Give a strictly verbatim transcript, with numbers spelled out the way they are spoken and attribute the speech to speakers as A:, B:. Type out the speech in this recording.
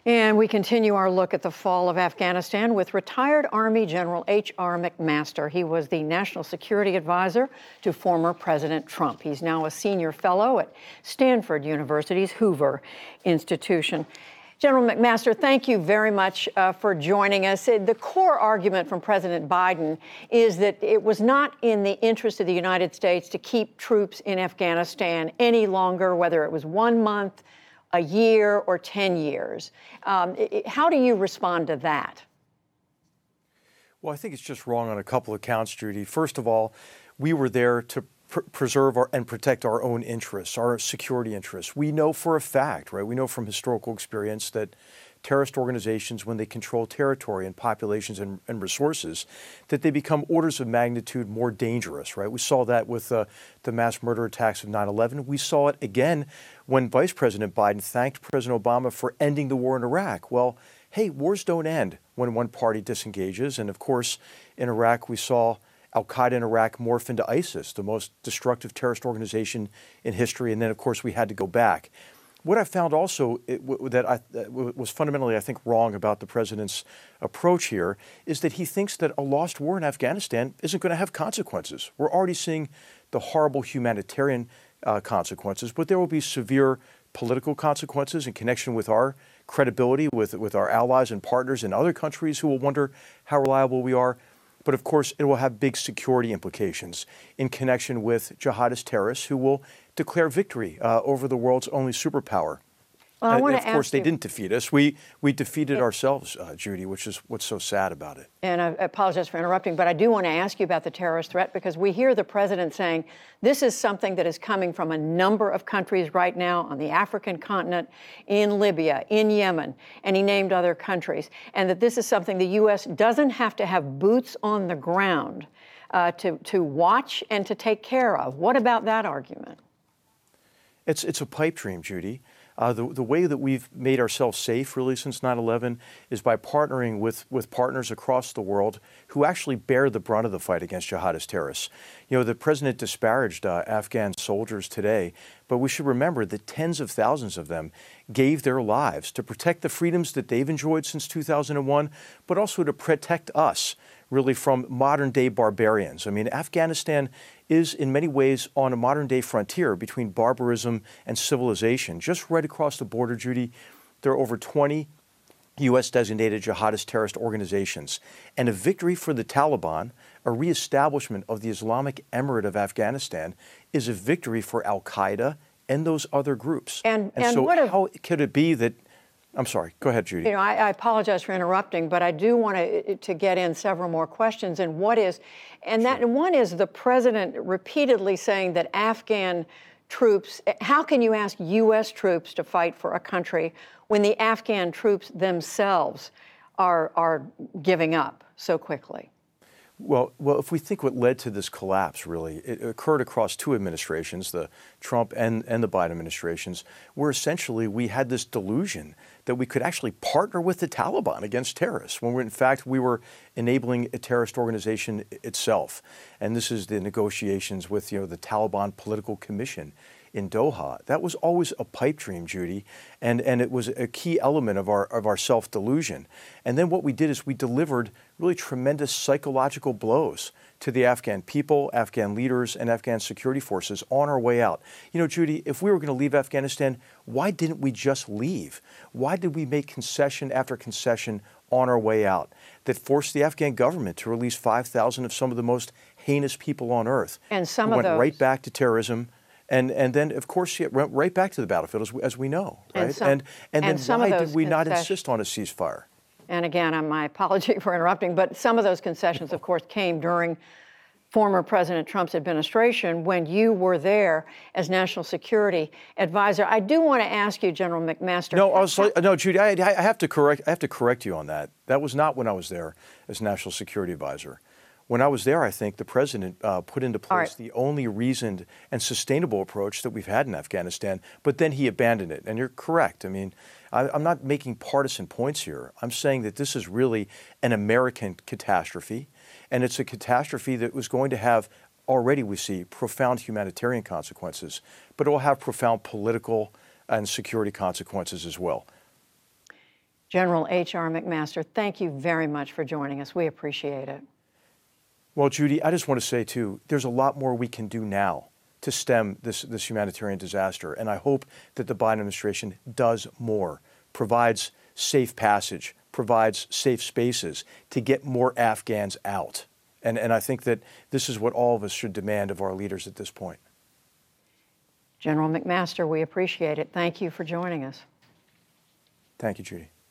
A: And we continue our look at the fall of Afghanistan with retired Army General H R McMaster. He was the National Security Advisor to former President Trump. He's now a senior fellow at Stanford University's Hoover Institution. General McMaster, thank you very much uh, for joining us. The core argument from President Biden is that it was not in the interest of the United States to keep troops in Afghanistan any longer, whether it was one month, a year, or ten years. Um, it, how do you respond to that?
B: Well, I think it's just wrong on a couple of counts, Judy. First of all, we were there to pr- preserve our, and protect our own interests, our security interests. We know for a fact, right? We know from historical experience that terrorist organizations, when they control territory and populations and, and resources, that they become orders of magnitude more dangerous, right? We saw that with uh, the mass murder attacks of nine eleven. We saw it again when Vice President Biden thanked President Obama for ending the war in Iraq. Well, hey, wars don't end when one party disengages. And of course, in Iraq, we saw Al-Qaeda in Iraq morph into ISIS, the most destructive terrorist organization in history. And then, of course, we had to go back. What I found also it, w- that I, uh, w- was fundamentally, I think, wrong about the president's approach here is that he thinks that a lost war in Afghanistan isn't going to have consequences. We're already seeing the horrible humanitarian uh, consequences, but there will be severe political consequences in connection with our credibility with, with our allies and partners in other countries who will wonder how reliable we are. But of course, it will have big security implications in connection with jihadist terrorists who will declare victory uh, over the world's only superpower.
A: Well, I
B: uh,
A: want
B: of
A: to
B: course,
A: ask
B: they
A: you,
B: didn't defeat us. We we defeated yeah. ourselves, uh, Judy, which is what's so sad about it.
A: And I apologize for interrupting, but I do want to ask you about the terrorist threat, because we hear the president saying this is something that is coming from a number of countries right now on the African continent, in Libya, in Yemen, and he named other countries, and that this is something the U S doesn't have to have boots on the ground uh, to, to watch and to take care of. What about that argument?
B: It's, it's a pipe dream, Judy. Uh, the, the way that we've made ourselves safe really since nine eleven is by partnering with, with partners across the world who actually bear the brunt of the fight against jihadist terrorists. You know, the president disparaged uh, Afghan soldiers today, but we should remember that tens of thousands of them gave their lives to protect the freedoms that they've enjoyed since two thousand one, but also to protect us really from modern day barbarians. I mean, Afghanistan is in many ways on a modern day frontier between barbarism and civilization. Just right across the border, Judy, there are over twenty U S designated jihadist terrorist organizations. And a victory for the Taliban, a reestablishment of the Islamic Emirate of Afghanistan, is a victory for Al-Qaeda and those other groups.
A: And,
B: and,
A: and
B: so
A: what if,
B: how could it be that, I'm sorry, go ahead, Judy.
A: You know, I, I apologize for interrupting, but I do want to to get in several more questions. And what is, and that
B: Sure.
A: one is the president repeatedly saying that Afghan troops, how can you ask U S troops to fight for a country when the Afghan troops themselves are are giving up so quickly?
B: Well, well, if we think what led to this collapse, really, it occurred across two administrations, the Trump and, and the Biden administrations, where essentially we had this delusion that we could actually partner with the Taliban against terrorists, when we're, in fact we were enabling a terrorist organization itself. And this is the negotiations with, you know, the Taliban Political Commission in Doha. That was always a pipe dream, Judy, and, and it was a key element of our of our self-delusion. And then what we did is we delivered really tremendous psychological blows to the Afghan people, Afghan leaders, and Afghan security forces on our way out. You know, Judy, if we were going to leave Afghanistan, why didn't we just leave? Why did we make concession after concession on our way out that forced the Afghan government to release five thousand of some of the most heinous people on earth?
A: And some
B: who
A: of
B: went
A: those
B: right back to terrorism. And and then, of course, it went right back to the battlefield, as we, as we know, right?
A: And some,
B: and, and,
A: and
B: then
A: some
B: why
A: of those
B: did we not
A: concessions-
B: insist on a ceasefire?
A: And again, I'm- my apology for interrupting, but some of those concessions, of course, came during former President Trump's administration when you were there as National Security Advisor. I do want to ask you, General McMaster.
B: No, I was, no, Judy, I, I have to correct. I have to correct you on that. That was not when I was there as National Security Advisor. When I was there, I think the president uh, put into place right. the only reasoned and sustainable approach that we've had in Afghanistan, but then he abandoned it. And you're correct. I mean, I, I'm not making partisan points here. I'm saying that this is really an American catastrophe, and it's a catastrophe that was going to have, already we see, profound humanitarian consequences, but it will have profound political and security consequences as well.
A: General H R. McMaster, thank you very much for joining us. We appreciate it.
B: Well, Judy, I just want to say, too, there's a lot more we can do now to stem this, this humanitarian disaster. And I hope that the Biden administration does more, provides safe passage, provides safe spaces to get more Afghans out. And, and I think that this is what all of us should demand of our leaders at this point.
A: General McMaster, we appreciate it. Thank you for joining us.
B: Thank you, Judy.